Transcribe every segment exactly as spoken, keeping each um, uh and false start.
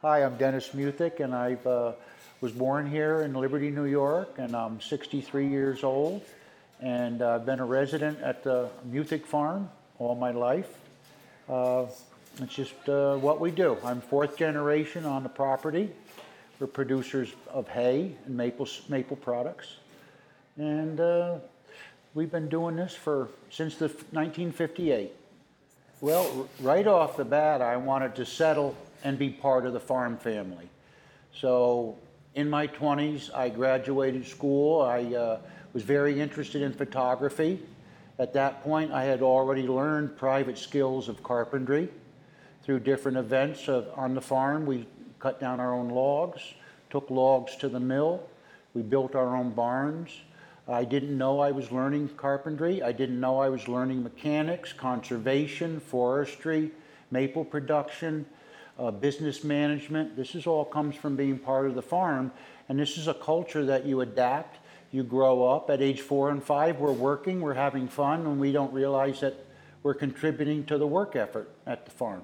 Hi, I'm Dennis Muthick, and I uh, was born here in Liberty, New York, and I'm sixty-three years old, and I've been a resident at the Muthick Farm all my life. Uh, it's just uh, what we do. I'm fourth generation on the property. We're producers of hay and maple, maple products, and uh, we've been doing this for since the nineteen fifty-eight. Well, right off the bat, I wanted to settle and be part of the farm family. So in my twenties, I graduated school. I uh, was very interested in photography. At that point, I had already learned private skills of carpentry through different events of, on the farm. We cut down our own logs, took logs to the mill. We built our own barns. I didn't know I was learning carpentry. I didn't know I was learning mechanics, conservation, forestry, maple production, uh, business management. This is all comes from being part of the farm, and this is a culture that you adapt. You grow up. At age four and five, we're working, we're having fun, and we don't realize that we're contributing to the work effort at the farm.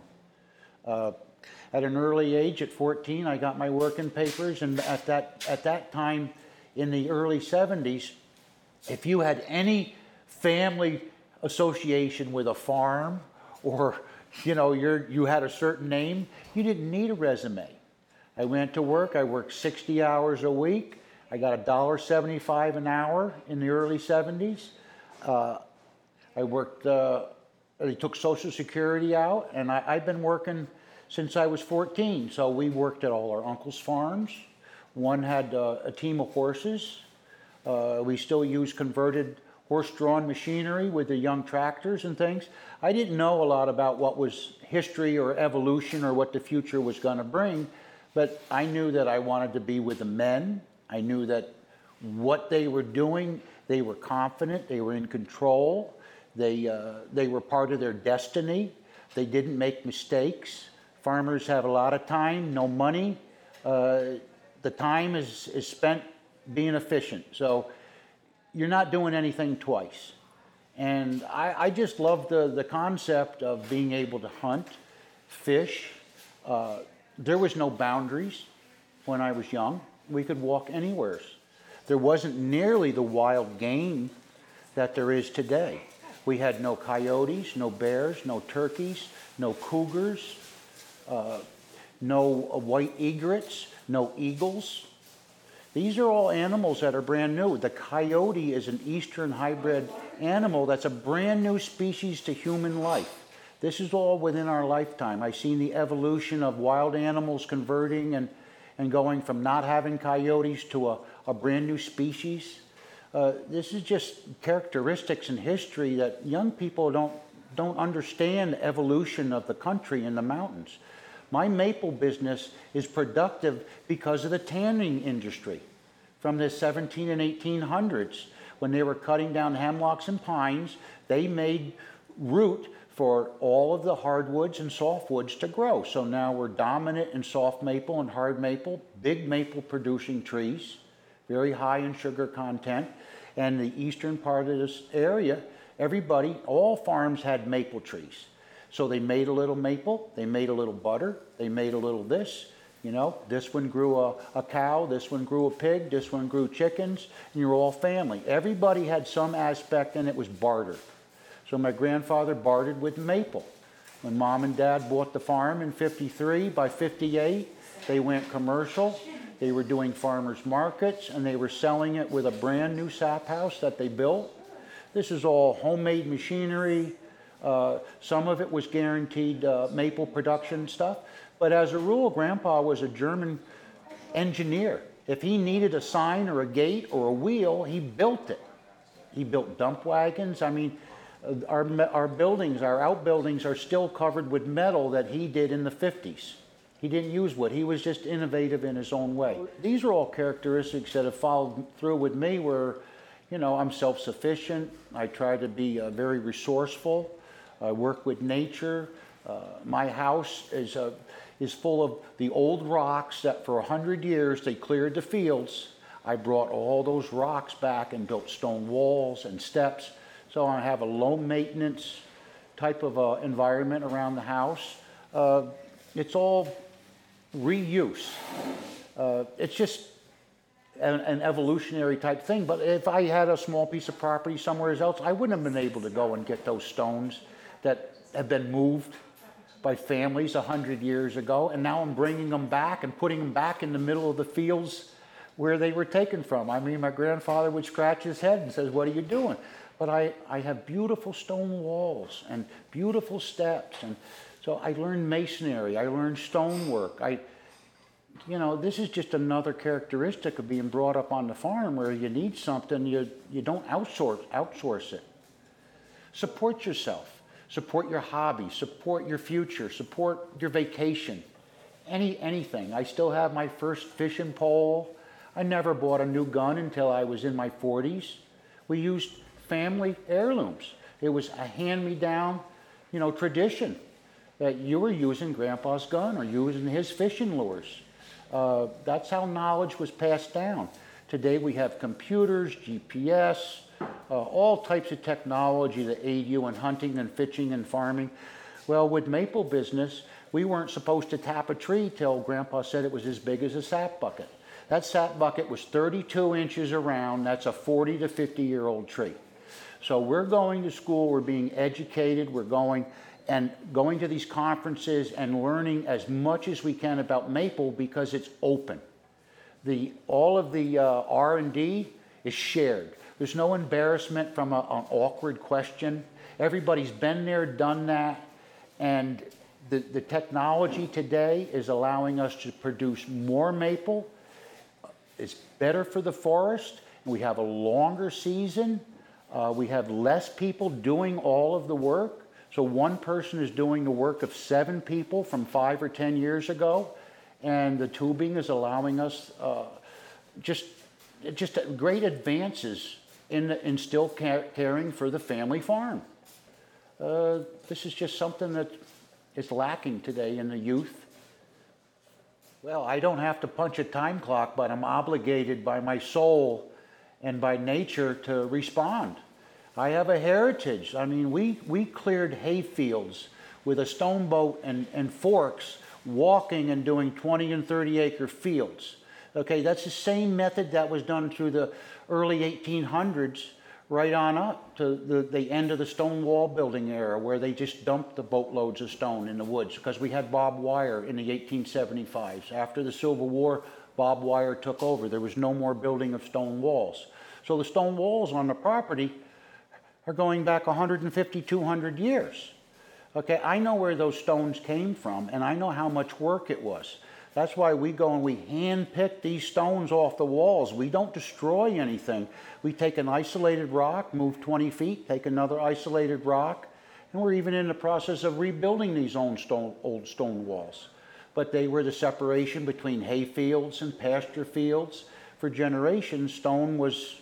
Uh, at an early age, at fourteen, I got my working papers, and at that, at that time, in the early seventies, if you had any family association with a farm, or you know you're, you had a certain name, you didn't need a resume. I went to work. I worked sixty hours a week. I got a dollar seventy-five an hour in the early seventies. Uh, I worked. Uh, they took Social Security out, and I, I've been working since I was fourteen. So we worked at all our uncles' farms. One had uh, a team of horses. Uh, we still use converted horse-drawn machinery with the young tractors and things. I didn't know a lot about what was history or evolution or what the future was going to bring, but I knew that I wanted to be with the men. I knew that what they were doing, they were confident, they were in control, they, uh, they were part of their destiny, they didn't make mistakes. Farmers have a lot of time, no money. Uh, the time is, is spent being efficient. So you're not doing anything twice. And I, I just love the, the concept of being able to hunt, fish. Uh, there was no boundaries when I was young. We could walk anywhere. There wasn't nearly the wild game that there is today. We had no coyotes, no bears, no turkeys, no cougars, uh, no uh, white egrets, no eagles. These are all animals that are brand new. The coyote is an eastern hybrid animal that's a brand new species to human life. This is all within our lifetime. I've seen the evolution of wild animals converting and, and going from not having coyotes to a, a brand new species. Uh, this is just characteristics in history that young people don't, don't understand the evolution of the country and the mountains. My maple business is productive because of the tanning industry from the seventeen and eighteen hundreds. When they were cutting down hemlocks and pines, they made root for all of the hardwoods and softwoods to grow. So now we're dominant in soft maple and hard maple, big maple producing trees, very high in sugar content. And the eastern part of this area, everybody, all farms had maple trees. So they made a little maple, they made a little butter, they made a little this, you know, this one grew a, a cow, this one grew a pig, this one grew chickens, and you're all family. Everybody had some aspect, and it was barter. So my grandfather bartered with maple. When mom and dad bought the farm in fifty-three, by fifty-eight, they went commercial. They were doing farmers markets, and they were selling it with a brand new sap house that they built. This is all homemade machinery. Uh, some of it was guaranteed uh, maple production stuff, but as a rule, Grandpa was a German engineer. If he needed a sign or a gate or a wheel, he built it. He built dump wagons. I mean, uh, our, our buildings, our outbuildings are still covered with metal that he did in the fifties. He didn't use wood. He was just innovative in his own way. These are all characteristics that have followed through with me where, you know, I'm self-sufficient. I try to be uh, very resourceful. I work with nature. Uh, my house is, uh, is full of the old rocks that for a hundred years they cleared the fields. I brought all those rocks back and built stone walls and steps. So I have a low maintenance type of uh, environment around the house. Uh, it's all reuse. Uh, it's just an, an evolutionary type thing. But if I had a small piece of property somewhere else, I wouldn't have been able to go and get those stones that have been moved by families a hundred years ago, and now I'm bringing them back and putting them back in the middle of the fields where they were taken from. I mean, my grandfather would scratch his head and says, "What are you doing?" But I, I have beautiful stone walls and beautiful steps, and so I learned masonry, I learned stonework. I, you know, this is just another characteristic of being brought up on the farm where you need something, you, you don't outsource, outsource it. Support yourself. Support your hobby, support your future, support your vacation, any anything. I still have my first fishing pole. I never bought a new gun until I was in my forties. We used family heirlooms. It was a hand-me-down, you know, tradition that you were using Grandpa's gun or using his fishing lures. Uh, that's how knowledge was passed down. Today we have computers, G P S, Uh, all types of technology that aid you in hunting and fishing and farming. Well, with maple business, we weren't supposed to tap a tree till Grandpa said it was as big as a sap bucket. That sap bucket was thirty-two inches around. That's a forty to fifty year old tree. So we're going to school, we're being educated, we're going and going to these conferences and learning as much as we can about maple because it's open. The, all of the uh, R and D is shared. There's no embarrassment from a, an awkward question. Everybody's been there, done that, and the, the technology today is allowing us to produce more maple. It's better for the forest. We have a longer season. Uh, we have less people doing all of the work. So one person is doing the work of seven people from five or ten years ago, and the tubing is allowing us uh, just, just great advances in, in still caring for the family farm. Uh, this is just something that is lacking today in the youth. Well, I don't have to punch a time clock, but I'm obligated by my soul and by nature to respond. I have a heritage. I mean, we, we cleared hay fields with a stone boat and, and forks, walking and doing twenty and thirty acre fields. Okay, that's the same method that was done through the early eighteen hundreds right on up to the, the end of the stone wall building era, where they just dumped the boatloads of stone in the woods because we had barbed wire in the eighteen seventy-fives. After the Civil War, barbed wire took over. There was no more building of stone walls. So the stone walls on the property are going back one hundred fifty, two hundred years. Okay, I know where those stones came from, and I know how much work it was. That's why we go and we hand pick these stones off the walls. We don't destroy anything. We take an isolated rock, move twenty feet, take another isolated rock, and we're even in the process of rebuilding these old stone, old stone walls. But they were the separation between hay fields and pasture fields. For generations, stone was,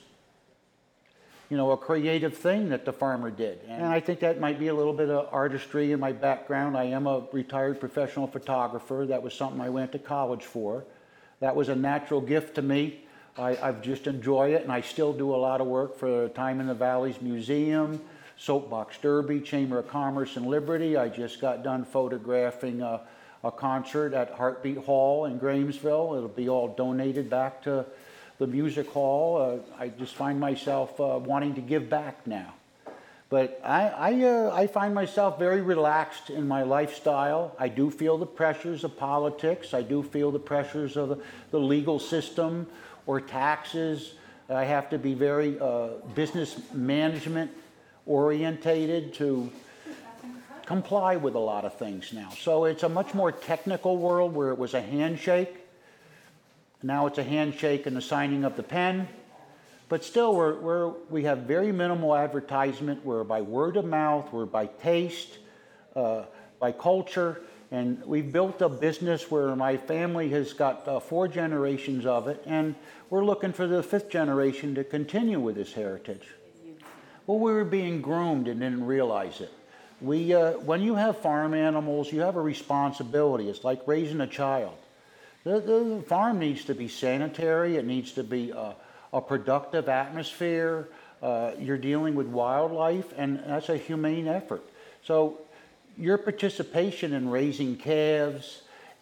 you know, a creative thing that the farmer did. And I think that might be a little bit of artistry in my background. I am a retired professional photographer. That was something I went to college for. That was a natural gift to me. I, I've just enjoy it, and I still do a lot of work for Time in the Valleys Museum, Soapbox Derby, Chamber of Commerce and Liberty. I just got done photographing a, a concert at Heartbeat Hall in Grahamsville. It'll be all donated back to the music hall. Uh, I just find myself uh, wanting to give back now. But I, I, uh, I find myself very relaxed in my lifestyle. I do feel the pressures of politics. I do feel the pressures of the, the legal system or taxes. I have to be very uh, business management orientated to comply with a lot of things now. So it's a much more technical world where it was a handshake. Now it's a handshake and the signing of the pen. But still, we're, we're, we have very minimal advertisement. We're by word of mouth, we're by taste, uh, by culture. And we've built a business where my family has got uh, four generations of it. And we're looking for the fifth generation to continue with this heritage. Well, we were being groomed and didn't realize it. We, uh, when you have farm animals, you have a responsibility. It's like raising a child. The, the farm needs to be sanitary. It needs to be a, a productive atmosphere. Uh, you're dealing with wildlife, and that's a humane effort. So your participation in raising calves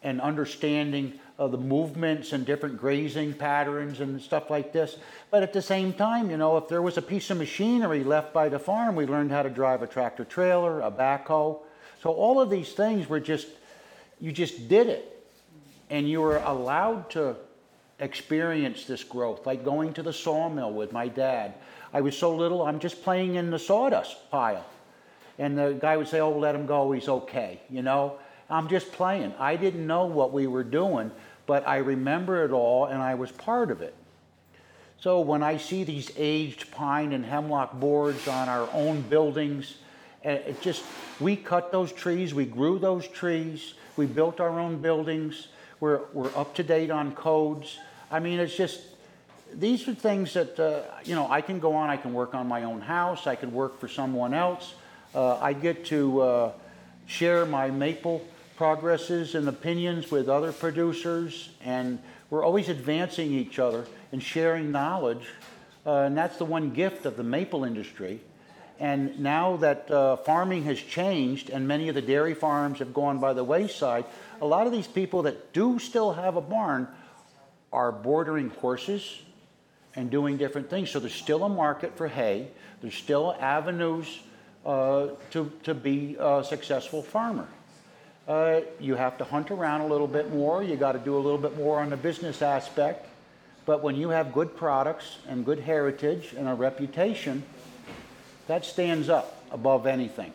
and understanding of the movements and different grazing patterns and stuff like this. But at the same time, you know, if there was a piece of machinery left by the farm, we learned how to drive a tractor trailer, a backhoe. So all of these things were just, you just did it. And you were allowed to experience this growth, like going to the sawmill with my dad. I was so little, I'm just playing in the sawdust pile. And the guy would say, oh, let him go, he's okay, you know? I'm just playing. I didn't know what we were doing, but I remember it all and I was part of it. So when I see these aged pine and hemlock boards on our own buildings, it just, we cut those trees, we grew those trees, we built our own buildings, we're, we're up to date on codes. I mean, it's just, these are things that, uh, you know, I can go on, I can work on my own house, I can work for someone else. Uh, I get to uh, share my maple progresses and opinions with other producers, and we're always advancing each other and sharing knowledge, uh, and that's the one gift of the maple industry. And now that uh, farming has changed and many of the dairy farms have gone by the wayside, a lot of these people that do still have a barn are bordering horses and doing different things. So there's still a market for hay, there's still avenues uh, to, to be a successful farmer. Uh, you have to hunt around a little bit more. You got to do a little bit more on the business aspect. But when you have good products and good heritage and a reputation, that stands up above anything.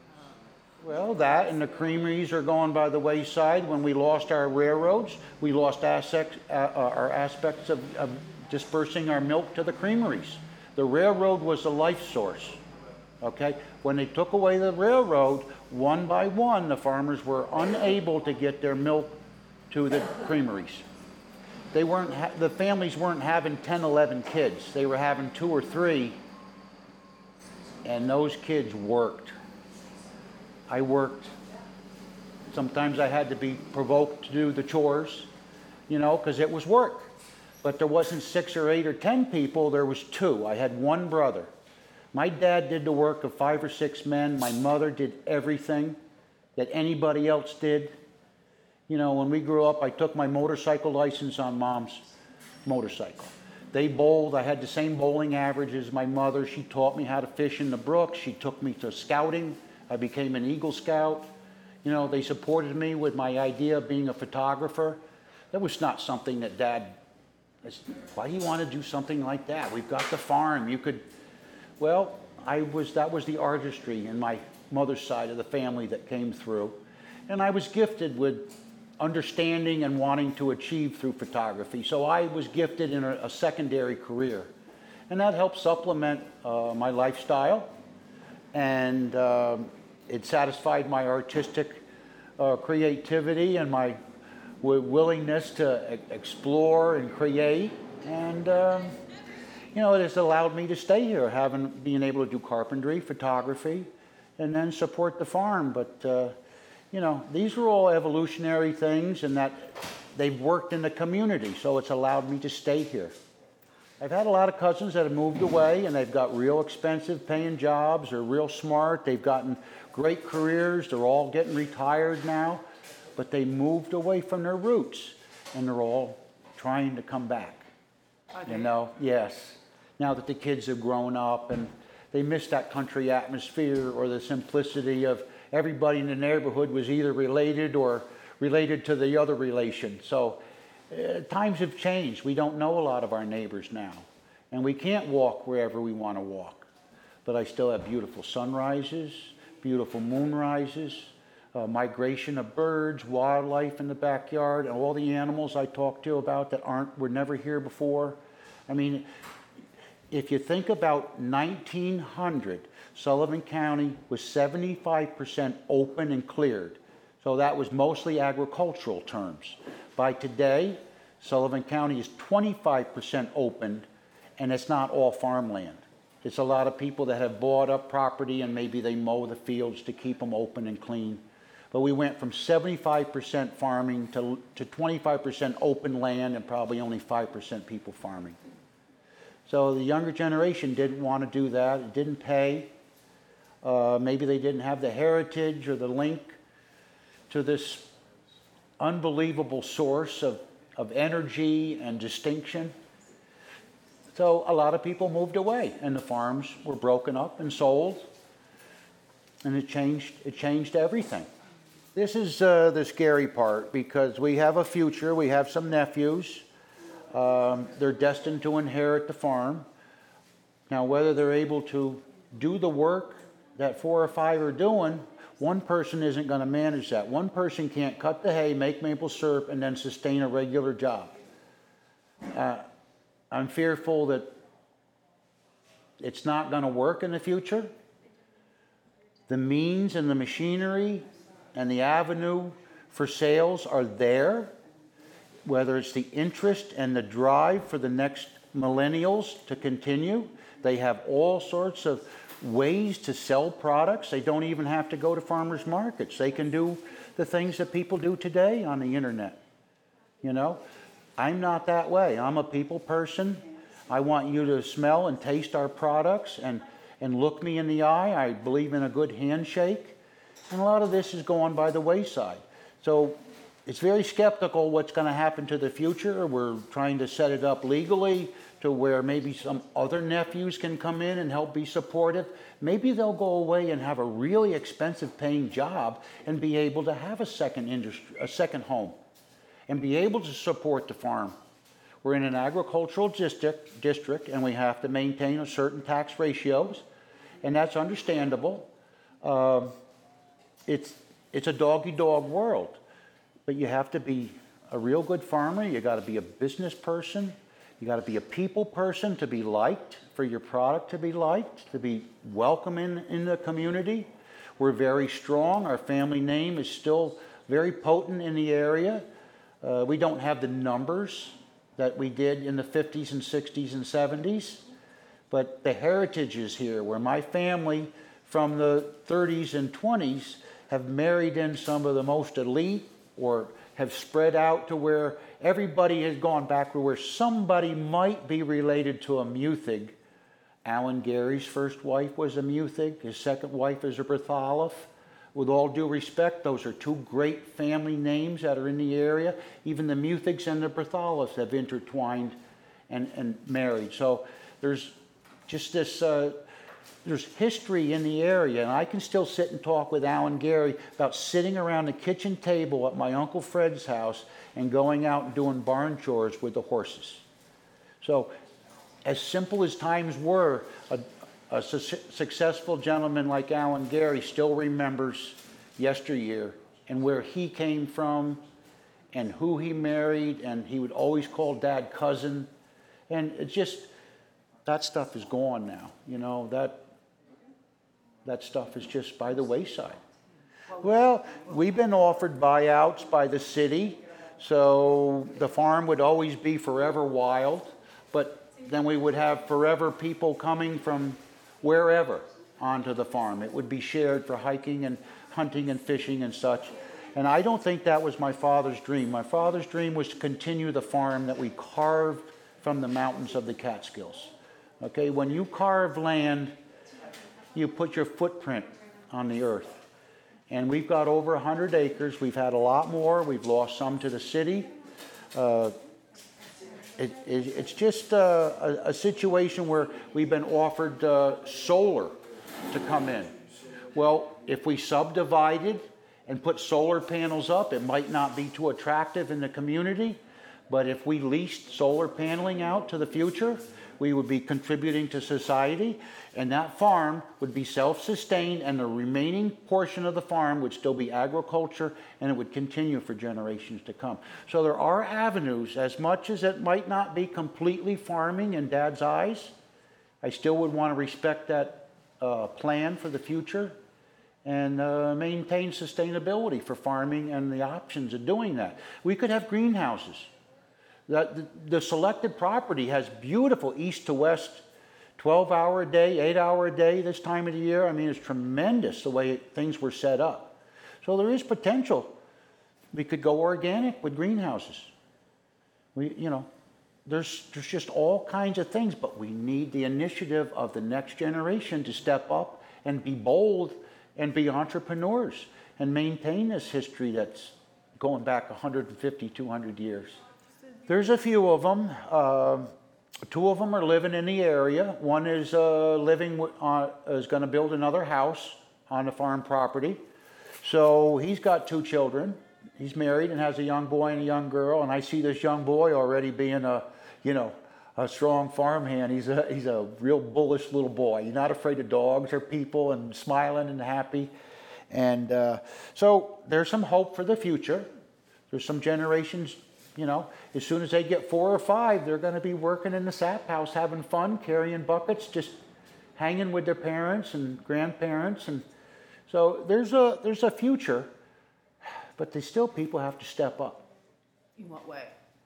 Well, that and the creameries are going by the wayside. When we lost our railroads, we lost aspects, uh, our aspects of, of dispersing our milk to the creameries. The railroad was the life source. Okay? When they took away the railroad, one by one, the farmers were unable to get their milk to the creameries. They weren't ha- the families weren't having ten, eleven kids. They were having two or three, and those kids worked. I worked. Sometimes I had to be provoked to do the chores, you know, because it was work. But there wasn't six or eight or ten people, there was two. I had one brother. My dad did the work of five or six men. My mother did everything that anybody else did. You know, when we grew up, I took my motorcycle license on Mom's motorcycle. They bowled. I had the same bowling average as my mother. She taught me how to fish in the brook. She took me to scouting. I became an Eagle Scout. You know, they supported me with my idea of being a photographer. That was not something that Dad, why do you want to do something like that? We've got the farm. You could... Well, I was, that was the artistry in my mother's side of the family that came through. And I was gifted with understanding and wanting to achieve through photography. So I was gifted in a, a secondary career. And that helped supplement uh, my lifestyle. And uh, it satisfied my artistic uh, creativity and my w- willingness to e- explore and create. And... Um, You know, it has allowed me to stay here, having being able to do carpentry, photography, and then support the farm. But, uh, you know, these are all evolutionary things, and that they've worked in the community, so it's allowed me to stay here. I've had a lot of cousins that have moved away, and they've got real expensive paying jobs. They're real smart. They've gotten great careers. They're all getting retired now, but they moved away from their roots, and they're all trying to come back. You know, yes. Now that the kids have grown up and they miss that country atmosphere or the simplicity of everybody in the neighborhood was either related or related to the other relation. So uh, times have changed. We don't know a lot of our neighbors now. And we can't walk wherever we want to walk. But I still have beautiful sunrises, beautiful moonrises, uh, migration of birds, wildlife in the backyard, and all the animals I talked to about that aren't were never here before. I mean, if you think about nineteen hundred, Sullivan County was seventy-five percent open and cleared. So that was mostly agricultural terms. By today, Sullivan County is twenty-five percent open, and it's not all farmland. It's a lot of people that have bought up property and maybe they mow the fields to keep them open and clean. But we went from seventy-five percent farming to, to twenty-five percent open land and probably only five percent people farming. So the younger generation didn't want to do that. It didn't pay. Uh, maybe they didn't have the heritage or the link to this unbelievable source of, of energy and distinction. So a lot of people moved away, and the farms were broken up and sold, and it changed, it changed everything. This is uh, the scary part, because we have a future, we have some nephews. Um, they're destined to inherit the farm. Now, whether they're able to do the work that four or five are doing, one person isn't going to manage that. One person can't cut the hay, make maple syrup, and then sustain a regular job. Uh, I'm fearful that it's not going to work in the future. The means and the machinery and the avenue for sales are there, whether it's the interest and the drive for the next millennials to continue. They have all sorts of ways to sell products. They don't even have to go to farmers markets. They can do the things that people do today on the internet. You know, I'm not that way. I'm a people person. I want you to smell and taste our products and, and look me in the eye. I believe in a good handshake. And a lot of this is going by the wayside. So it's very skeptical what's going to happen to the future. We're trying to set it up legally to where maybe some other nephews can come in and help be supportive. Maybe they'll go away and have a really expensive paying job and be able to have a second industry, a second home, and be able to support the farm. We're in an agricultural district, district and we have to maintain a certain tax ratios, and that's understandable. Uh, it's, it's a dog-eat-dog world, but you have to be a real good farmer. You got to be a business person. You got to be a people person to be liked, for your product to be liked, to be welcome in, in the community. We're very strong. Our family name is still very potent in the area. Uh, we don't have the numbers that we did in the fifties and sixties and seventies, but the heritage is here, where my family from the thirties and twenties have married in some of the most elite, or have spread out to where everybody has gone back to where somebody might be related to a Muthig. Alan Gary's first wife was a Muthig. His second wife is a Bertholoff. With all due respect, those are two great family names that are in the area. Even the Muthigs and the Bertholoffs have intertwined and, and married. So there's just this, uh, there's history in the area. And I can still sit and talk with Alan Gary about sitting around the kitchen table at my Uncle Fred's house and going out and doing barn chores with the horses. So as simple as times were, a, a su- successful gentleman like Alan Gary still remembers yesteryear and where he came from and who he married, and he would always call Dad cousin. And it's just, that stuff is gone now. You know, that that stuff is just by the wayside. Well, we've been offered buyouts by the city, so the farm would always be forever wild, but then we would have forever people coming from wherever onto the farm. It would be shared for hiking and hunting and fishing and such. And I don't think that was my father's dream. My father's dream was to continue the farm that we carved from the mountains of the Catskills. Okay, when you carve land, you put your footprint on the earth. And we've got over one hundred acres. We've had a lot more. We've lost some to the city. Uh, it, it, it's just uh, a, a situation where we've been offered uh, solar to come in. Well, if we subdivided and put solar panels up, it might not be too attractive in the community. But if we leased solar paneling out to the future, we would be contributing to society, and that farm would be self-sustained, and the remaining portion of the farm would still be agriculture, and it would continue for generations to come. So there are avenues. As much as it might not be completely farming in Dad's eyes, I still would want to respect that uh, plan for the future and uh, maintain sustainability for farming and the options of doing that. We could have greenhouses. That the, the selected property has beautiful east to west, twelve hour a day, eight hour a day this time of the year. I mean, it's tremendous the way things were set up. So there is potential. We could go organic with greenhouses. We, you know, there's, there's just all kinds of things, but we need the initiative of the next generation to step up and be bold and be entrepreneurs and maintain this history that's going back one hundred fifty, two hundred years. There's a few of them. Uh, two of them are living in the area. One is uh, living on, is going to build another house on the farm property. So he's got two children. He's married and has a young boy and a young girl. And I see this young boy already being a, you know, a strong farmhand. He's a, he's a real bullish little boy. He's not afraid of dogs or people, and smiling and happy. And uh, so there's some hope for the future. There's some generations, you know, as soon as they get four or five, they're going to be working in the sap house, having fun, carrying buckets, just hanging with their parents and grandparents. And so there's a, there's a future, but they still, people have to step up. In what way?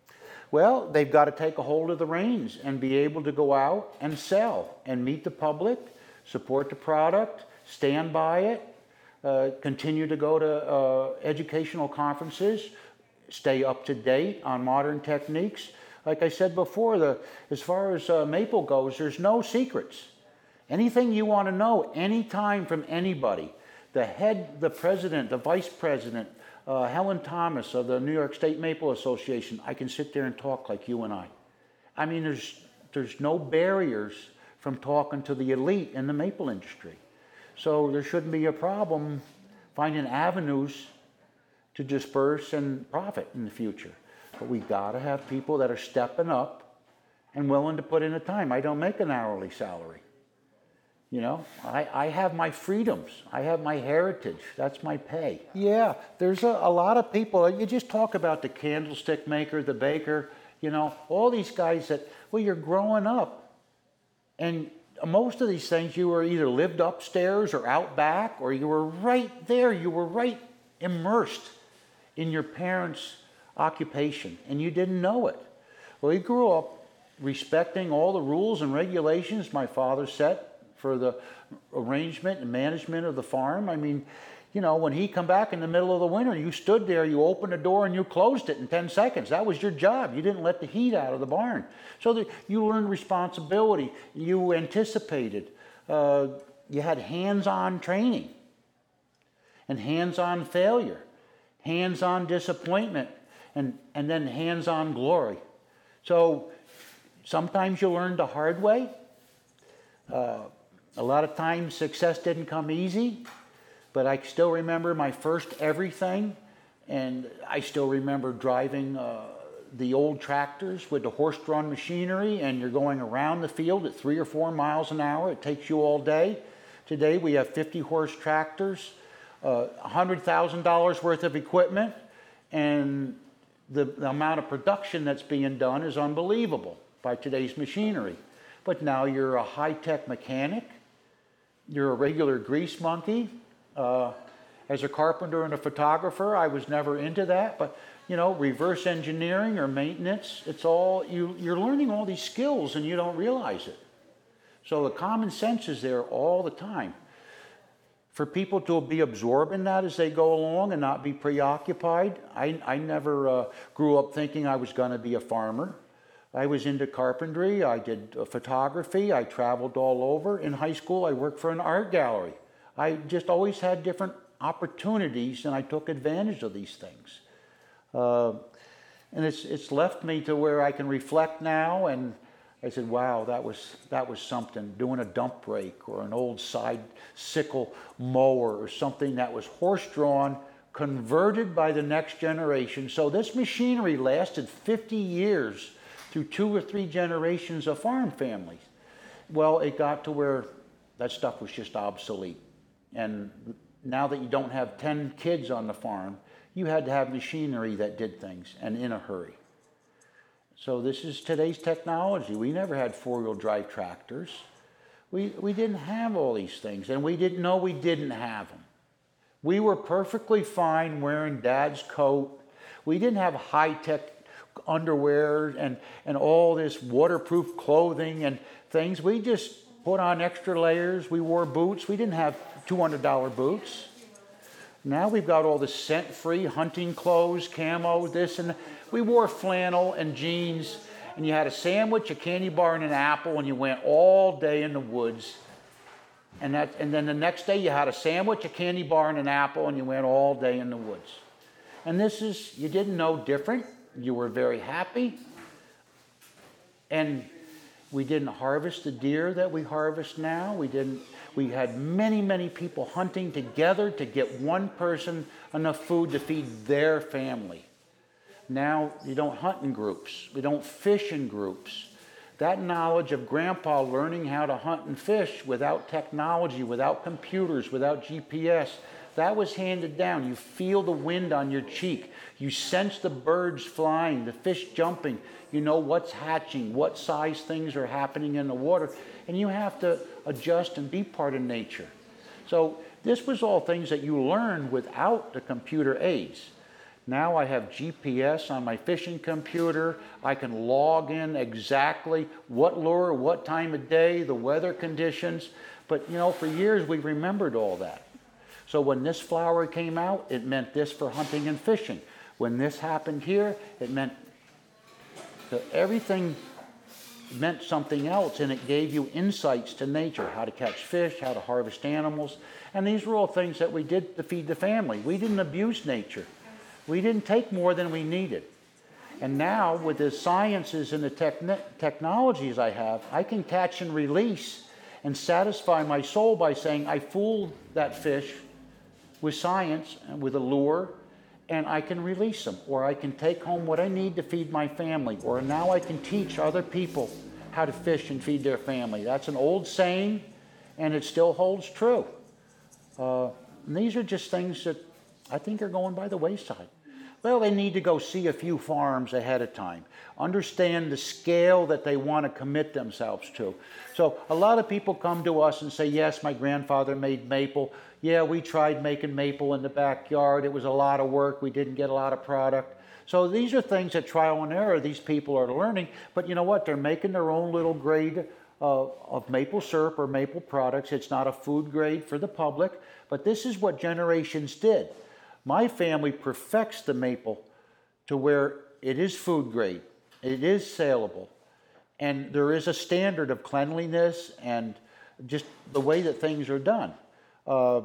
Well, they've got to take a hold of the reins and be able to go out and sell and meet the public, support the product, stand by it, uh, continue to go to uh, educational conferences, stay up to date on modern techniques. Like I said before, the, as far as uh, maple goes, there's no secrets. Anything you want to know, anytime from anybody, the head, the president, the vice president, Uh, Helen Thomas of the New York State Maple Association, I can sit there and talk like you and I. I mean, there's, there's no barriers from talking to the elite in the maple industry. So there shouldn't be a problem finding avenues to disperse and profit in the future. But we got to have people that are stepping up and willing to put in the time. I don't make an hourly salary. You know, I, I have my freedoms. I have my heritage. That's my pay. Yeah, there's a, a lot of people. You just talk about the candlestick maker, the baker, you know, all these guys that, well, you're growing up. And most of these things, you were either lived upstairs or out back, or you were right there. You were right immersed in your parents' occupation, and you didn't know it. Well, he grew up respecting all the rules and regulations my father set for the arrangement and management of the farm. I mean, you know, when he come back in the middle of the winter, you stood there, you opened the door and you closed it in ten seconds. That was your job. You didn't let the heat out of the barn. So that you learned responsibility. You anticipated. Uh, you had hands-on training and hands-on failure, hands-on disappointment, and, and then hands-on glory. So sometimes you learn the hard way. Uh, A lot of times success didn't come easy, but I still remember my first everything, and I still remember driving uh, the old tractors with the horse-drawn machinery, and you're going around the field at three or four miles an hour. It takes you all day. Today we have fifty horse tractors, uh, one hundred thousand dollars worth of equipment, and the, the amount of production that's being done is unbelievable by today's machinery. But now you're a high-tech mechanic. You're a regular grease monkey. Uh, as a carpenter and a photographer, I was never into that. But, you know, reverse engineering or maintenance, it's all, you, you're learning all these skills and you don't realize it. So the common sense is there all the time. For people to be absorbed in that as they go along and not be preoccupied, I, I never uh, grew up thinking I was going to be a farmer. I was into carpentry, I did photography, I traveled all over. In high school, I worked for an art gallery. I just always had different opportunities, and I took advantage of these things. Uh, and it's, it's left me to where I can reflect now, and I said, wow, that was, that was something. Doing a dump brake or an old side sickle mower or something that was horse-drawn, converted by the next generation. So this machinery lasted fifty years through two or three generations of farm families. Well, it got to where that stuff was just obsolete. And now that you don't have ten kids on the farm, you had to have machinery that did things, and in a hurry. So this is today's technology. We never had four-wheel drive tractors. We, we didn't have all these things, and we didn't know we didn't have them. We were perfectly fine wearing Dad's coat. We didn't have high-tech underwear and, and all this waterproof clothing and things. We just put on extra layers. We wore boots. We didn't have two hundred dollar boots. Now we've got all the scent-free hunting clothes, camo, this and that. We wore flannel and jeans, and you had a sandwich, a candy bar, and an apple, and you went all day in the woods. And, that, and then the next day you had a sandwich, a candy bar, and an apple, and you went all day in the woods. And this is, you didn't know different. You were very happy. And we didn't harvest the deer that we harvest now. We didn't, we had many, many people hunting together to get one person enough food to feed their family. Now you don't hunt in groups. We don't fish in groups. That knowledge of Grandpa learning how to hunt and fish without technology, without computers, without G P S, that was handed down. You feel the wind on your cheek. You sense the birds flying, the fish jumping. You know what's hatching, what size things are happening in the water. And you have to adjust and be part of nature. So this was all things that you learned without the computer aids. Now I have G P S on my fishing computer. I can log in exactly what lure, what time of day, the weather conditions. But you know, for years we remembered all that. So when this flower came out, it meant this for hunting and fishing. When this happened here, it meant that everything meant something else, and it gave you insights to nature, how to catch fish, how to harvest animals. And these were all things that we did to feed the family. We didn't abuse nature. We didn't take more than we needed. And now, with the sciences and the techn- technologies I have, I can catch and release and satisfy my soul by saying, I fooled that fish with science and with a lure, and I can release them. Or I can take home what I need to feed my family. Or now I can teach other people how to fish and feed their family. That's an old saying, and it still holds true. Uh, and these are just things that I think are going by the wayside. Well, they need to go see a few farms ahead of time. Understand the scale that they want to commit themselves to. So a lot of people come to us and say, yes, my grandfather made maple. Yeah, we tried making maple in the backyard. It was a lot of work. We didn't get a lot of product. So these are things that trial and error these people are learning. But you know what? They're making their own little grade uh, of maple syrup or maple products. It's not a food grade for the public. But this is what generations did. My family perfects the maple to where it is food grade, it is saleable, and there is a standard of cleanliness and just the way that things are done. Uh,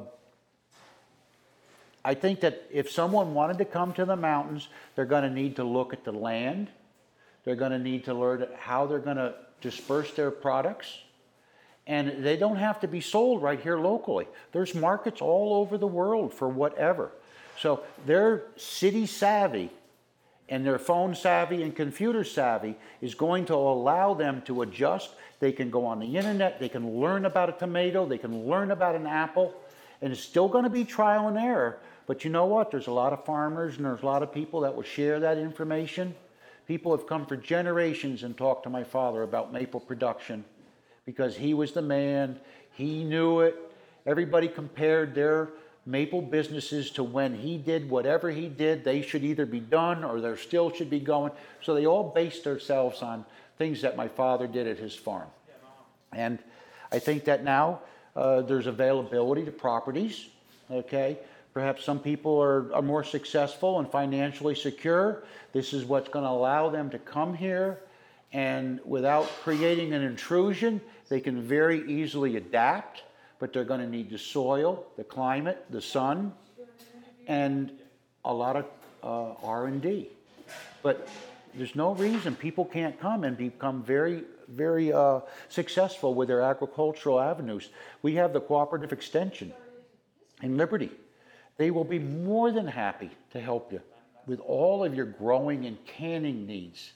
I think that if someone wanted to come to the mountains, they're going to need to look at the land. They're going to need to learn how they're going to disperse their products. And they don't have to be sold right here locally. There's markets all over the world for whatever. So their city savvy and their phone savvy and computer savvy is going to allow them to adjust. They can go on the internet, they can learn about a tomato, they can learn about an apple, and it's still going to be trial and error. But you know what? There's a lot of farmers and there's a lot of people that will share that information. People have come for generations and talked to my father about maple production because he was the man, he knew it. Everybody compared their maple businesses to when he did whatever he did. They should either be done or there still should be going. So they all based themselves on things that my father did at his farm. And I think that now uh, there's availability to properties, okay? Perhaps some people are, are more successful and financially secure. This is what's going to allow them to come here, and without creating an intrusion, they can very easily adapt. But they're going to need the soil, the climate, the sun, and a lot of uh, R and D. But there's no reason people can't come and become very, very uh, successful with their agricultural avenues. We have the Cooperative Extension in Liberty. They will be more than happy to help you with all of your growing and canning needs.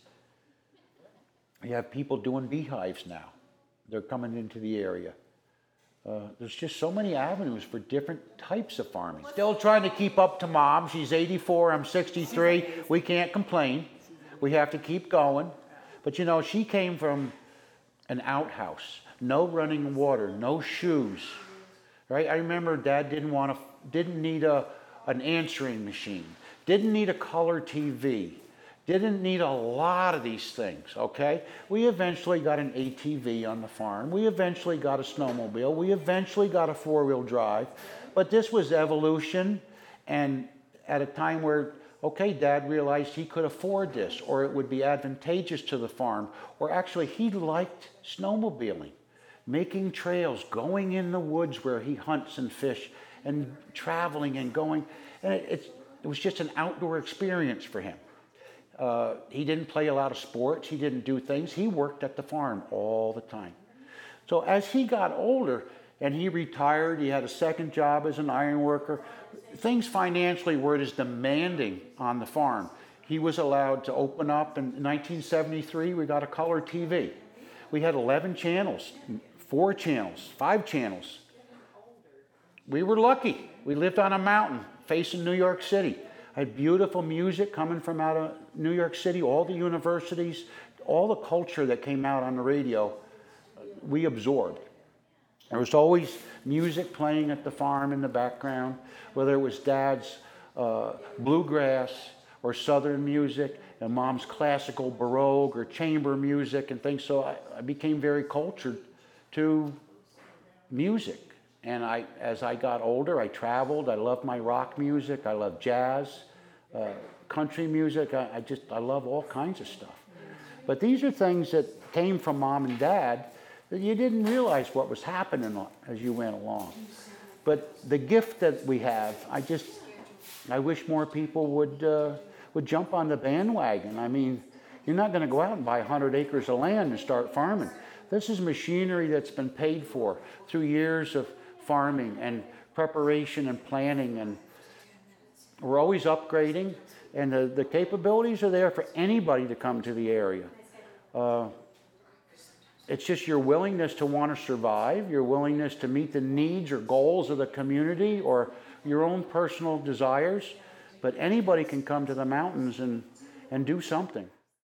You have people doing beehives now. They're coming into the area. Uh, there's just so many avenues for different types of farming. Still trying to keep up to Mom. She's eighty-four, I'm sixty-three. We can't complain. We have to keep going. But you know, she came from an outhouse, no running water, no shoes, right? I remember Dad didn't want to, didn't need a, an answering machine, didn't need a color T V, didn't need a lot of these things, okay? We eventually got an A T V on the farm. We eventually got a snowmobile. We eventually got a four-wheel drive. But this was evolution, and at a time where, okay, Dad realized he could afford this, or it would be advantageous to the farm, or actually he liked snowmobiling, making trails, going in the woods where he hunts and fish, and traveling and going. And it, it's it was just an outdoor experience for him. Uh, he didn't play a lot of sports. He didn't do things. He worked at the farm all the time. So as he got older and he retired, he had a second job as an iron worker. Things financially were as demanding on the farm. He was allowed to open up. In nineteen seventy-three, we got a color T V. We had eleven channels, four channels, five channels. We were lucky. We lived on a mountain facing New York City. I had beautiful music coming from out of New York City, all the universities, all the culture that came out on the radio, we absorbed. There was always music playing at the farm in the background, whether it was Dad's uh, bluegrass or Southern music, and Mom's classical baroque or chamber music and things. So I, I became very cultured to music. And I, as I got older, I traveled. I loved my rock music. I loved jazz, uh, country music. I, I just, I love all kinds of stuff. But these are things that came from Mom and Dad that you didn't realize what was happening as you went along. But the gift that we have, I just, I wish more people would, uh, would jump on the bandwagon. I mean, you're not going to go out and buy one hundred acres of land and start farming. This is machinery that's been paid for through years of farming and preparation and planning, and we're always upgrading, and the, the capabilities are there for anybody to come to the area. Uh, it's just your willingness to want to survive, your willingness to meet the needs or goals of the community or your own personal desires, but anybody can come to the mountains and, and do something.